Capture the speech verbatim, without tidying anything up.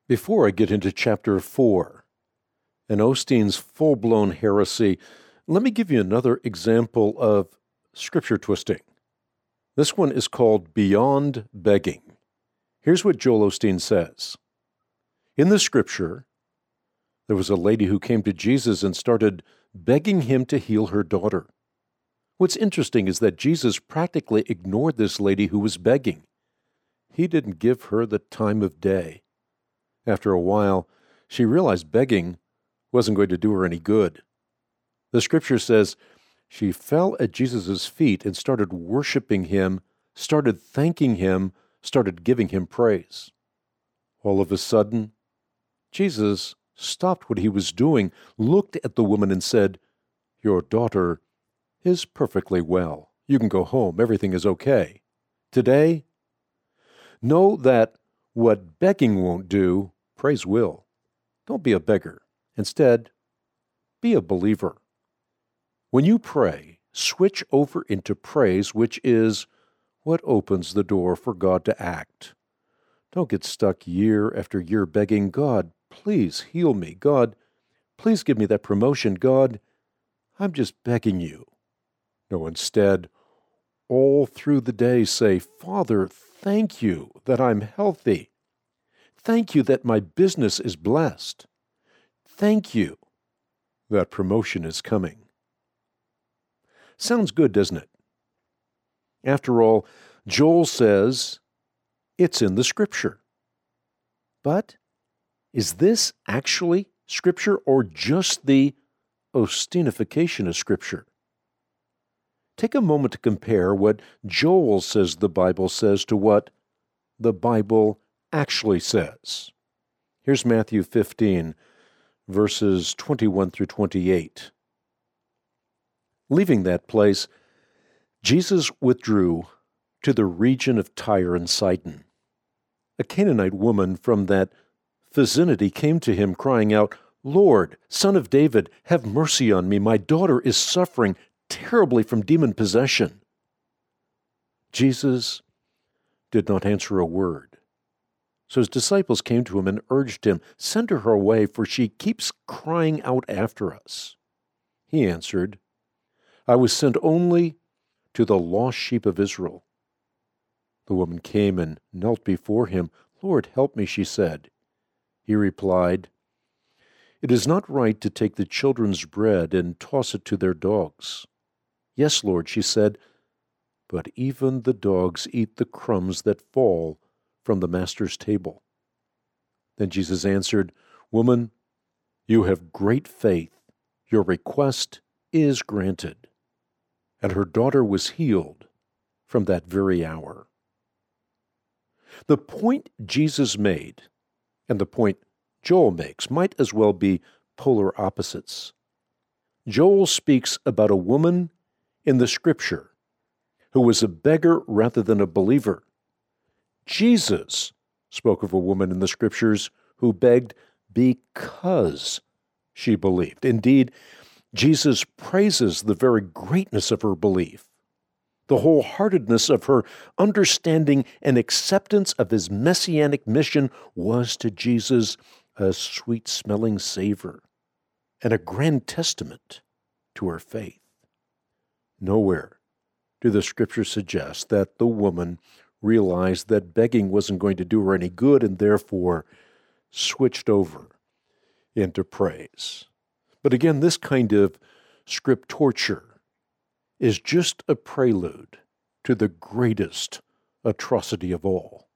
Before I get into chapter four and Osteen's full-blown heresy, let me give you another example of scripture twisting. This one is called Beyond Begging. Here's what Joel Osteen says. In the scripture, there was a lady who came to Jesus and started begging him to heal her daughter. What's interesting is that Jesus practically ignored this lady who was begging. He didn't give her the time of day. After a while, she realized begging wasn't going to do her any good. The scripture says she fell at Jesus' feet and started worshiping him, started thanking him, started giving him praise. All of a sudden, Jesus stopped what he was doing, looked at the woman and said, "Your daughter is perfectly well. You can go home. Everything is okay." Today, know that what begging won't do, praise will. Don't be a beggar. Instead, be a believer. When you pray, switch over into praise, which is what opens the door for God to act. Don't get stuck year after year begging, "God, please heal me. God, please give me that promotion. God, I'm just begging you." No, instead, all through the day say, "Father, thank you that I'm healthy. Thank you that my business is blessed. Thank you that promotion is coming." Sounds good, doesn't it? After all, Joel says it's in the scripture. But is this actually scripture or just the Osteenification of scripture? Take a moment to compare what Joel says the Bible says to what the Bible actually says. Here's Matthew fifteen, verses twenty-one through twenty-eight. Leaving that place, Jesus withdrew to the region of Tyre and Sidon. A Canaanite woman from that vicinity came to him, crying out, "Lord, Son of David, have mercy on me. My daughter is suffering terribly from demon possession." Jesus did not answer a word. So his disciples came to him and urged him, "Send her away, for she keeps crying out after us." He answered, "I was sent only to the lost sheep of Israel." The woman came and knelt before him. "Lord, help me," she said. He replied, "It is not right to take the children's bread and toss it to their dogs." "Yes, Lord," she said, "but even the dogs eat the crumbs that fall from the master's table." Then Jesus answered, "Woman, you have great faith. Your request is granted." And her daughter was healed from that very hour. The point Jesus made and the point Joel makes might as well be polar opposites. Joel speaks about a woman in the scripture who was a beggar rather than a believer. Jesus spoke of a woman in the scriptures who begged because she believed. Indeed, Jesus praises the very greatness of her belief, the wholeheartedness of her understanding and acceptance of his messianic mission was to Jesus a sweet-smelling savor and a grand testament to her faith. Nowhere do the scriptures suggest that the woman realized that begging wasn't going to do her any good and therefore switched over into praise. But again, this kind of scriptorture is just a prelude to the greatest atrocity of all.